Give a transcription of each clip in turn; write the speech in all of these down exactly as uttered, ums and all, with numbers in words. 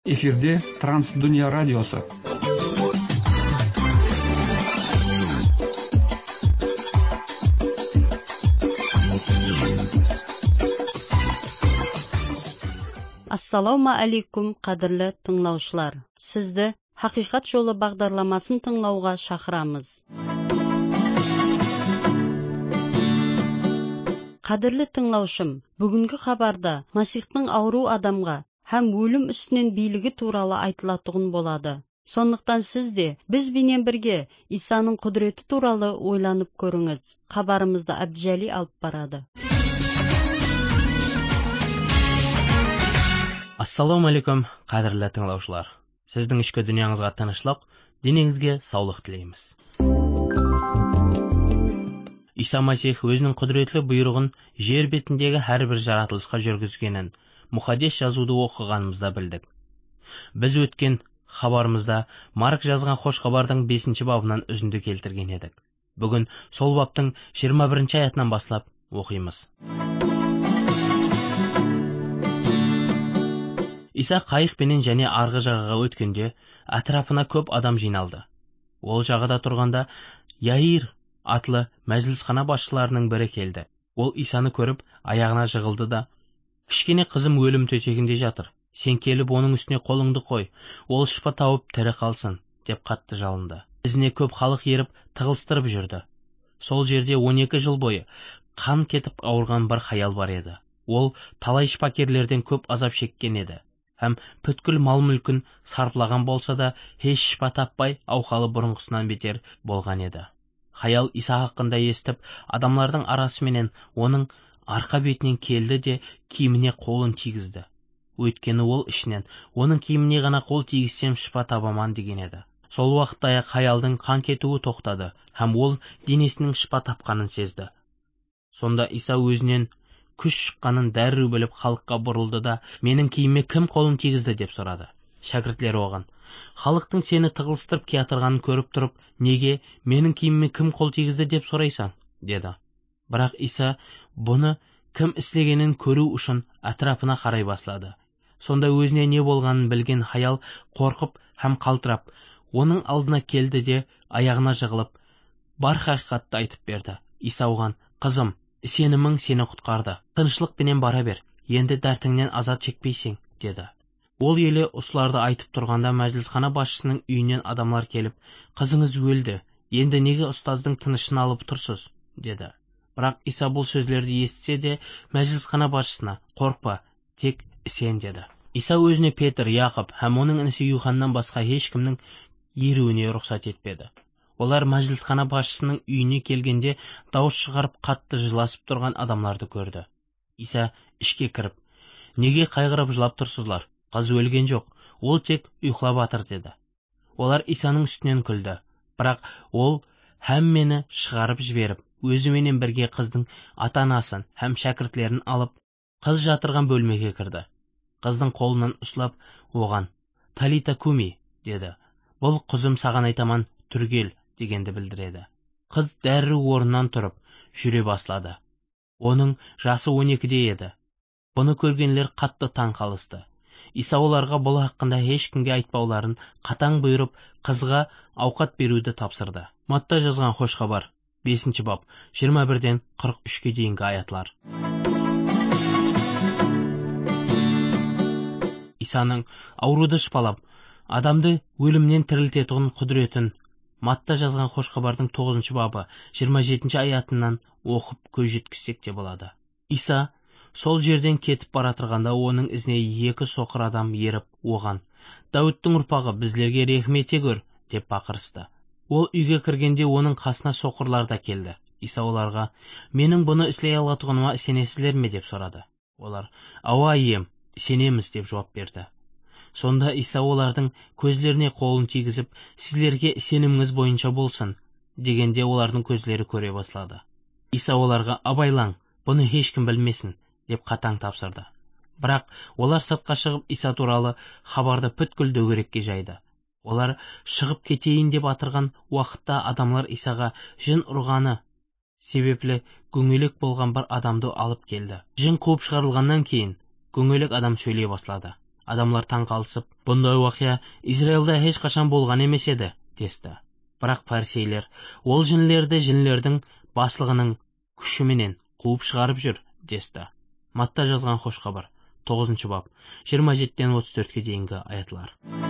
Эфирде Трансдүния радиосы. Ассаламу алейкум, қадірлі тыңлаушылар. Сізді Хақиқат жолы бағдарламасын тыңлауға шақырамыз. Қадірлі тыңлаушым, бүгінгі хабарда Масихтың ауру адамға һәм өлім үстінен билігі туралы айтылатұғын болады. Сондықтан сіз де біз бенен бірге Исаның құдіреті туралы ойланып көріңіз. Хабарымызды Абджали алып барады. Ассаламу алейкум, қадірлі тыңлаушылар. Сіздің ішкі дүнияңызға тынышлық, денеңізге саулық тілейміз. Иса Масих өзінің құдіретлі бұйрығын жер бетіндегі әрбір жаратылысқа жүргізгенін мұхаддис жазуды оқығанымызда білдік. Біз өткен хабарымызда Марк жазған хош хабардың бесінші бабынан үзінді келтірген едік. Бүгін сол баптың жиырма бірінші аятынан бастап оқимыз. Иса қайықпенен және арғы жағаға өткенде әтрапына көп адам жиналды. Ол жағада тұрғанда Яир атлы мәжілісхана басшыларының бірі келді. Ол Исаны көріп аяғына жығылды да: «Кішкене қызым өлім төсегінде жатыр. Сен келіп оның үстіне қолыңды қой, ол шипа тауып тірі қалсын», деп қатты жалынды. Ізіне көп халық еріп тығылыстырып жүрді. Сол жерде он екі жыл бойы қан кетіп ауырған бір хаял бар еді. Ол талай шипакерлерден көп азап шеккен еді. Һәм бүткіл мал-мүлкін сарпылаған болса да, еш шипа таппай, ауқалы бұрынғысынан бетер болған еді. Хаял Иса хақында естіп, адамлардың арасыменен оның арқа бетінен келді де киіміне қолын тигізді. Өйткені ол ішінен оның киіміне ғана қол тигізсем шипа табаман деген еді. Сол уақытта хаялдың қан кетуі тоқтады, һәм ол денесінің шипа тапқанын сезді. Сонда Иса өзінен күш шыққанын дәру біліп халыққа бұрылды да: «Менің киіме кім қолын тигізді?» деп сұрады. Шәкіртлері оған: «Халықтың сені тығылыстырып келатырғанын көріп тұрып, неге менің киіміме кім қол тигізді деп сұрайсың?» деді. Бірақ Иса бұны кім істегенін көру үшін әтрапына қарай бастады. Сонда өзіне не болғанын білген хаял қорқып һәм қалтырап оның алдына келді де аяғына жығылып бар хақиқатты айтып берді. Иса оған: «Қызым, сенімің сені құтқарды. Тынышлықпенен бара бер. Енді дертіңнен азат шекпейсің», деді. Ол елі осыларды айтып тұрғанда мәжілісхана басшысының үйінен адамлар келіп: «Қызыңыз өлді. Енді неге ұстаздың тынышын алып тұрсыз?» деді. Бірақ Иса бұл сөздерді естісе де мәжілісхана басшысына: «Қорқпа, тек сен», деді. Иса өзіне Петр, Яқып һәм оның інісі Юханнан басқа ешкімнің еруіне рұқсат етпеді. Олар мәжілісхана басшысының үйіне келгенде дауыс шығарып қатты жыласып тұрған адамларды көрді. Иса ішке кіріп: «Неге қайғырып жылап тұрсызлар? Қыз өлген жоқ, ол тек ұйықтап жатыр», деді. Олар Исаның үстінен күлді. Бірақ ол һәммені шығарып жіберіп, өзіменен бірге қыздың ата-анасын һәм шәкіртлерін алып, қыз жатырған бөлмеге кірді. Қыздың қолынан ұстап оған: «Талита куми», деді. Бұл «Қызым, саған айтаман, түргел» дегенді білдіреді. Қыз дәрі орнынан тұрып жүре бастады. Оның жасы он екіде еді. Бұны көргенлер қатты таң қалысты. Иса оларға бұл хақында ешкімге айтпауларын қатаң бұйырып, қызға ауқат беруді тапсырды. Матта жазған хош хабар, бесінші бап, жиырма бірден қырық үшке дейінгі аятлар. Исаның ауруды шипалап, адамды өлімнен тірілтетұғын құдіретін Матта жазған хош хабардың тоғызыншы бабы, жиырма жетінші аятынан оқып көз жеткізсек те болады. Иса сол жерден кетіп баратырғанда оның ізіне екі соқыр адам еріп оған: «Дәуіттің ұрпағы, біздерге рехім ете көр», деп бақырысты. Ол үйге кіргенде оның қасына соқырлар да келді. Иса оларға: «Менің бұны істей алатұғыныма сенесіздер ме?» деп сұрады. Олар: «Ауа, ием, сенеміз», деп жауап берді. Сонда Иса олардың көзлеріне қолын тигізіп: «Сіздерге сеніміңіз бойынша болсын», дегенде олардың көзлері көре бастады. Иса оларға: «Абайлаң, бұны ешкім білмесін», деп қатаң тапсырды. Бірақ олар сыртқа шығып Иса туралы хабарды бүткіл дөңгелекке жайды. Олар шығып кетейін деп атырған уақытта адамлар Исаға жын ұрғаны себеплі гөңелек болған бір адамды алып келді. Жын қуып шығарылғаннан кейін гөңелек адам сөйлей бастады. Адамлар таң қалысып, бұндай уақия Израилда еш қашан болған емес еді, десті. Бірақ фарисейлер, ол жінлерді жінлердің басылығының күшіменен қуып шығарып жүр, десті. Матта жазған хош хабар, тоғызыншы бап, жиырма жетіден отыз төртке дейінгі аятлар.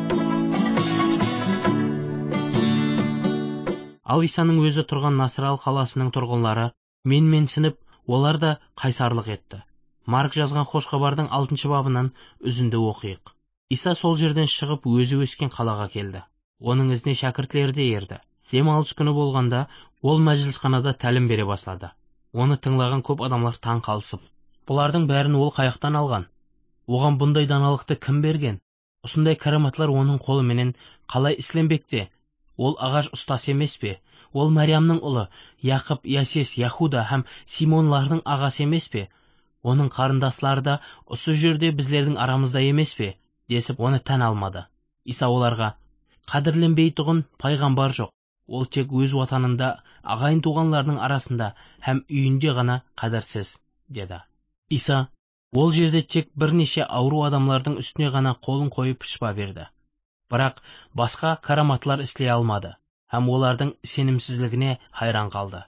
Ал Исаның өзі тұрған Насырал қаласының тұрғынлары менменсініп, олар да қайсарлық етті. Марк жазған хош хабардың алтыншы бабынан үзінді оқиық. Иса сол жерден шығып өзі өскен қалаға келді. Оның ізіне шәкіртлері де ерді. Демалыс күні болғанда, ол мәжілісханада тәлім бере бастады. Оны тыңлаған көп адамлар таң қалысып, бұлардың бәрін ол қаяқтан алған? Оған бұндай даналықты кім берген? Осындай караматлар оның қолыменен қалай істелінбекте? Ол ағаш ұстасы емес пе? Ол Мариямның ұлы, Яқып, Ясес, Яхуда һәм Симонлардың ағасы емес пе? Оның қарындаслары да осы жерде біздердің арамызда емес пе? Десіп, оны тән алмады. Иса оларға, қадірленбейтұғын пайғамбар жоқ. Ол тек өз ватанында, ағайын туғанлардың арасында һәм үйінде ғана қадірсіз, деді. Иса ол жерде тек бірнеше ауру адамлардың үстіне ғана қолын қойып шипа берді. Бірақ басқа караматлар істей алмады, һәм олардың сенімсізлігіне хайран қалды.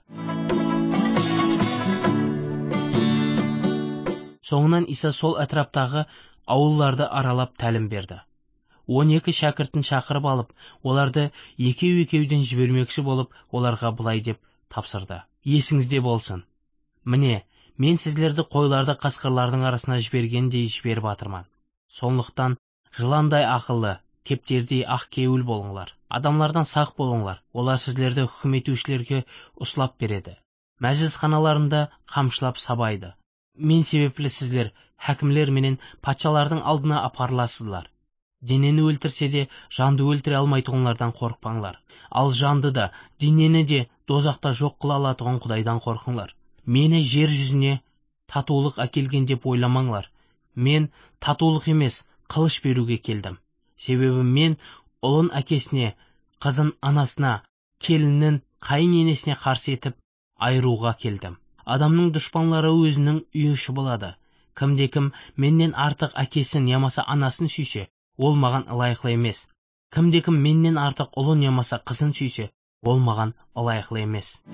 Соңынан Иса сол әтраптағы ауылдарды аралап тәлім берді. он екі шәкіртін шақырып алып, оларды екеу-екеуден жібермекші болып, оларға былай деп тапсырды. Есіңізде болсын. Міне, мен сіздерді қойларды қасқырлардың арасына жібергендей жіберіп атырман. Сондықтан жыландай ақылды, кептердей ақ кеуіл болыңлар. Адамлардан сақ болыңлар. Олар сіздерді үкім етушілерге ұстап береді. Мәжілісханаларында қамшылап сабайды. Мен себеплі сіздер хәкімлер менен патшалардың алдына апарыласыздар. Денені өлтірсе де, жанды өлтіре алмайтұғынлардан қорықпаңлар. Ал жанды да, денені де дозақта жоқ қыла алатұғын Құдайдан қорқыңлар. Мені жер жүзіне татулық әкелген деп ойламаңлар. Мен татулық емес, қылыш беруге келдім. Себебі мен ұлын әкесіне, қызын анасына, келінін қайын енесіне қарсы етіп айыруға келдім. Адамның дұшпанлары өзінің үйіші болады. Кімде-кім меннен артық әкесін ямаса анасын сүйсе, ол маған лайықлы емес. Кімде-кім меннен артық ұлын ямаса қызын сүйсе, ол маған лайықлы емес.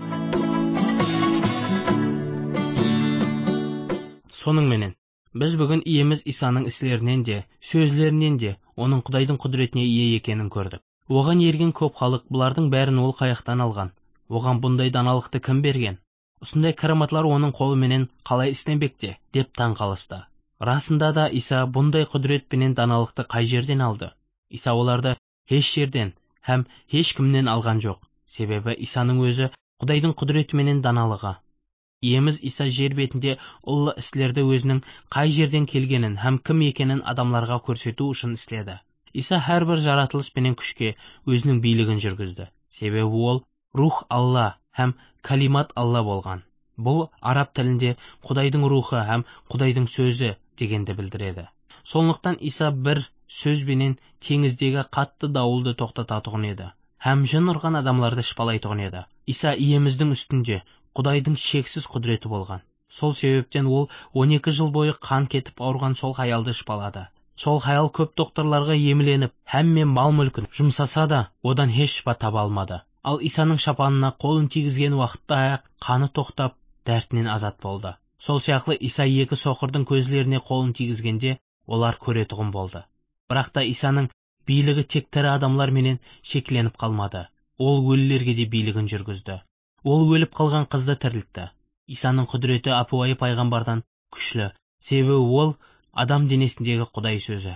Соныңменен, біз бүгін иеміз Исаның іслерінен де, сөзлерінен де, оның Құдайдың құдіретіне ие екенін көрдік. Оған ерген көп халық бұлардың бәрін ол қаяқтан алған. Оған бұндай даналықты кім берген? Осындай караматлар оның қолыменен қалай істенбекте, деп таң қалысты. Расында да Иса бұндай құдіретпенен даналықты қай жерден алды? Иса оларды еш жерден һәм еш кімнен алған жоқ. Себебі Исаның өзі Құдайдың құдіретіменен даналығы. Иеміз Иса жер бетінде ұлы істерді өзінің қай жерден келгенін һәм кім екенін адамларға көрсету үшін істеді. Иса әрбір жаратылыс пенен күшке өзінің билігін жүргізді. Себебі ол рух Алла һәм калимат Алла болған. Бұл араб тілінде Құдайдың рухы һәм Құдайдың сөзі дегенді білдіреді. Сондықтан Иса бір сөзбенен теңіздегі қатты дауылды тоқтататұғын еді, һәм жын ұрған адамларды шипалайтұғын еді. Иса иеміздің үстінде Құдайдың шексіз құдіреті болған. Сол себептен ол он екі жыл бойы қан кетіп ауырған сол хаялды шипалады. Сол хаял көп докторларға емленіп, һәм мен мал-мүлкін жұмсаса да, одан еш шипа таба алмады. Ал Исаның шапанына қолын тигізген уақытта қаны тоқтап, дәртінен азат болды. Сол сияқты Иса екі соқырдың көзлеріне қолын тигізгенде, олар көретұғын болды. Бірақ та Исаның билігі тек тірі адамлар менен шекленіп қалмады. Ол өлілерге де билігін жүргізді. Ол өліп қалған қызды тірілтті. Исаның құдіреті Апуайы пайғамбардан күшлі, себебі ол адам денесіндегі Құдай сөзі.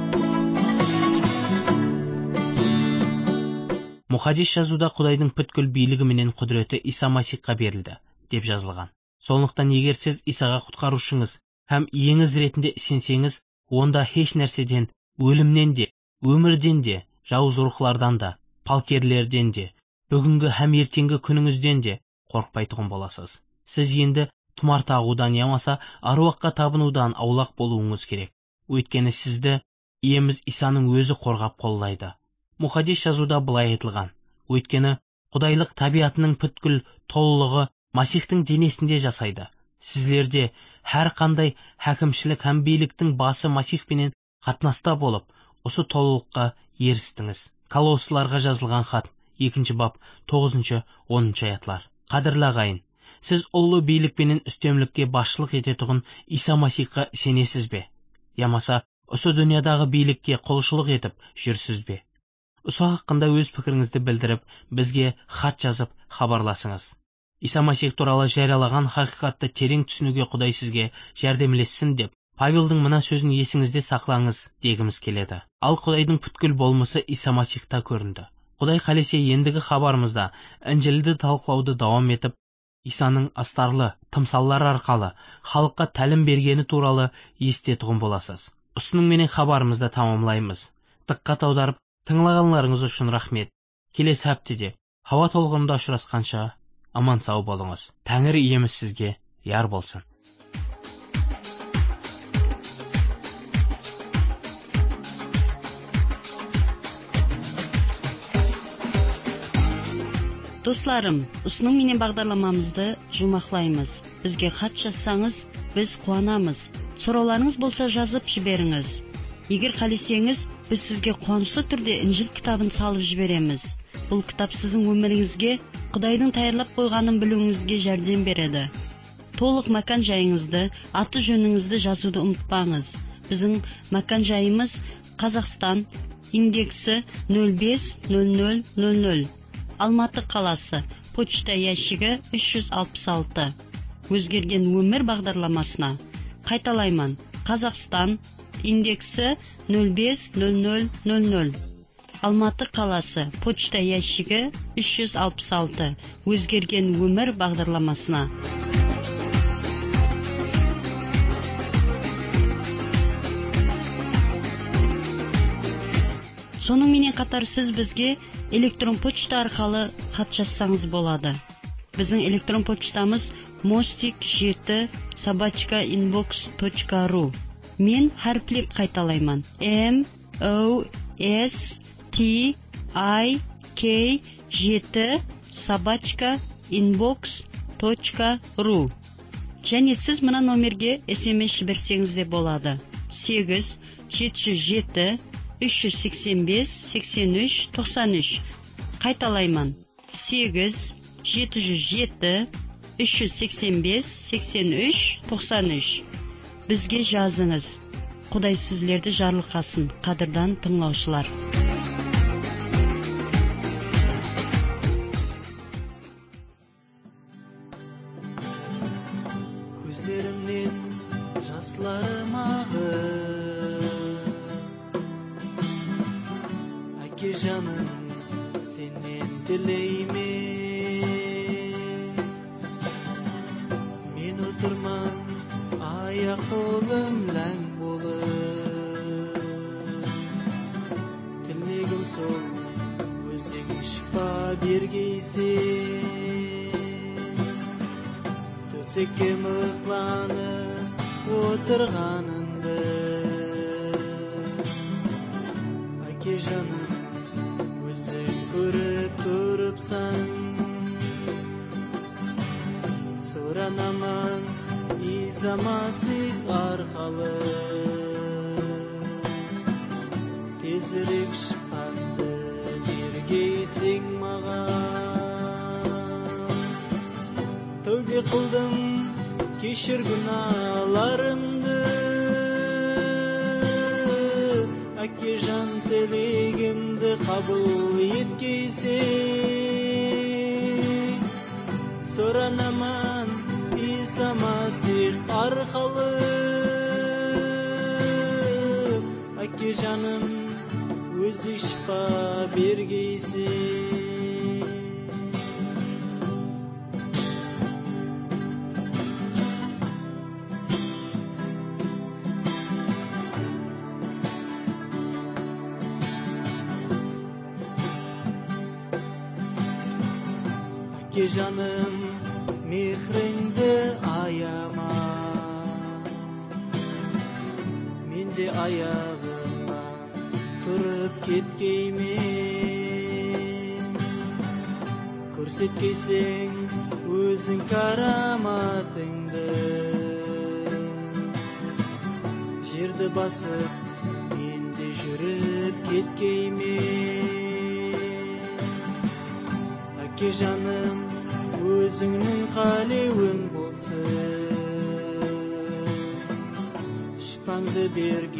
Мұхаддис жазуда Құдайдың бүткіл билігі менен құдіреті Иса Масихқа берілді, деп жазылған. Сондықтан егер сіз Исаға құтқарушыңыз һәм иеңіз ретінде сенсеңіз, онда еш нәрседен, өлімнен де, өмірден де, жауыз рухлардан да, палкерлерден де, бүгінгі һәм ертеңгі күніңізден де қорықпайтұғын боласыз. Сіз енді тұмар тағудан ямаса аруаққа табынудан аулақ болуыңыз керек. Өйткені сізді иеміз Исаның өзі қорғап қолдайды. Мұхаддис жазуда былай айтылған. Өйткені Құдайлық табиатының бүткіл толылығы Масихтың денесінде жасайды. Сізлерде әр қандай хәкімшілік һәм биліктің басы Масихпенен қатынаста болып, осы толылыққа ерістіңіз. Колоссаларға жазылған хат, екінші бап, тоғызыншы, оныншы аятлар. Қадірлі ағайын, сіз ұлы билікпенен үстемлікке басшылық ететұғын Иса Масихқа сенесіз бе? Ямаса, осы дүниядағы билікке құлшылық етіп жүрсіз бе? Осы хақында өз пікіріңізді білдіріп, бізге хат жазып хабарласыңыз. Иса Масих туралы жариялаған хақиқатты терең түсінуге Құдай сізге жәрдемлессін деп, Павелдің мына сөзін есіңізде сақлаңыз дегіміз келеді. Ал Құдайдың бүткіл болмысы Иса Масихта көрінді. Құдай қалесе ендігі хабарымызда Інжілді талқылауды давам етіп, Исаның астарлы тымсаллар арқалы халыққа тәлім бергені туралы естетұғын боласыз. Осының менен хабарымызды тамамлаймыз. Диққат аударып тыңлағанларыңыз үшін рахмет. Келесі аптеде хауа толқынында ұшырасқанша аман сау болыңыз. Тәңір иеміз сізге яр болсын. Достарым, осының менен бағдарламамызды жұмақлаймыз. Бізге хат жазсаңыз, біз қуанамыз. Сұрауларыңыз болса жазып жіберіңіз. Егер қалесеңіз, біз сізге қуанышлы түрде Інжіл кітабын салып жібереміз. Бұл кітап сіздің өміріңізге Құдайдың таярлап қойғанын білуіңізге жәрдем береді. Толық мәкан жайыңызды, аты жөніңізді жазуды ұмытпаңыз. Біздің мәкан жайымыз Қазақстан, индексі нөл бес нөл нөл нөл нөл. Алматы қаласы, почта ящигі үш жүз алпыс алты. Өзгерген өмір бағдарламасына. Қайталайман, Қазақстан, индексі нөл бес нөл нөл нөл нөл. Алматы қаласы, почта ящигі үш жүз алпыс алты. Өзгерген өмір бағдарламасына. Соның менен қатар сіз бізге электрон почта арқалы хат жазсаңыз болады. Біздің электрон почтамыз мостик жеті собачка инбокс точка ру. Мен әріплеп қайталайман. M O S T I K жеті собачка инбокс точка ру. Және сіз мына номерге смс жіберсеңіз де болады. сегіз жеті жүз жеті үш жүз сексен бес сексен үш тоқсан үш. Қайталайман. сегіз жеті жүз жеті үш жүз сексен бес сексен үш тоқсан үш. Бізге жазыңыз. Құдай сізлерді жарылқасын, қадірдан тыңлаушылар. Көздерімнен жасларым ағып, әке жаным сенен тілеймен. Мен отырман аяқ қолым ләң болып, тілегім сол өзің шипа бергейсен. Төсекке мықланып отырғаныңды, әке жаным өзің көріп тұрыпсың. Сұранамын Иса Масих арқалы, тезірек шипаңды бергейсің маған. Тәубе қылдым, кешір күнәларымды, әке жан тілегімді қабыл еткейсің. Сұранамын Иса Масих арқалы, әке жаным өзі шипа бергейсің. Әке жаным мехріңді аяма, мен де аяғымнан тұрып кеткеймен. Көрсеткейсің өзің караматыңды, жерді басып жүріп кеткейме. Әке жаным, өзіңнің қалеуің болсын, шипаңды берген